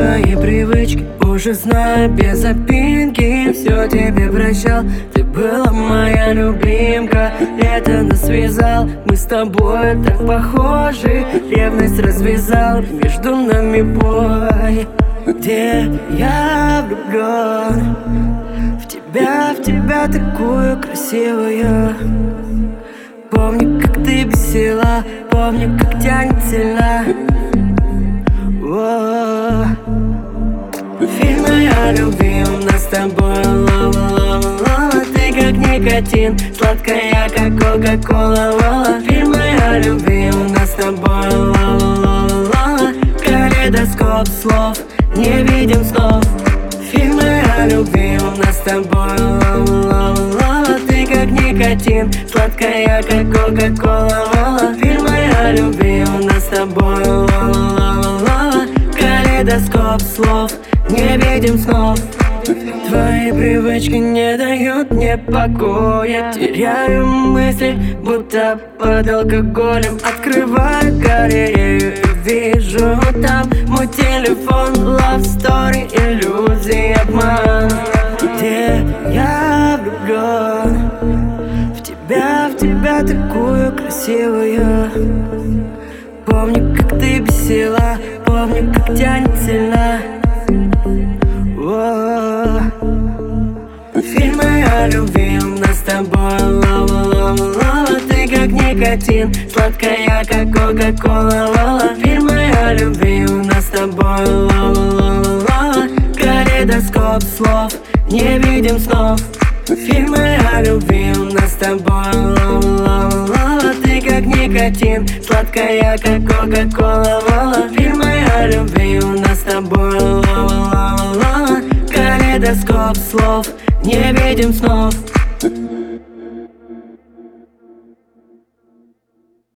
Твои привычки уже знаю без запинки. Все тебе прощал, ты была моя любимка. Это нас связал, мы с тобой так похожи. Ревность развязал, между нами бой. Где я влюблен в тебя такую красивую. Помню, как ты бесила, помню, как тянет сильно. Фильм о любви у нас с тобой лава. Ты как никотин, сладкая, как кока-кола. Фильм о любви у нас с тобой лава. Калейдоскоп слов, не видим снов. Фильмы о любви у нас с тобой лава. Ты как никотин, сладкая, как кока-кола. Фильмы о любви у нас с тобой лава. Калейдоскоп слов, не видим снов. Твои привычки не дают мне покоя. Теряю мысли, будто под алкоголем. Открываю галерею и вижу там мой телефон. Love story, иллюзии, обман. Где я влюблен в тебя такую красивую. Помню, как ты бесила, помню, как тянет сильно. Фильмы о любви у нас с тобой лава. Ты как никотин, сладкая, как кока-кола. Фильмы о любви у нас с тобой лава. Калейдоскоп слов, не видим снов. Фильмы о любви у нас с тобой лава. Ты как никотин, сладкая, как кока-кола. Фильмы о любви у нас с тобой лава. Калейдоскоп слов, не видим снов.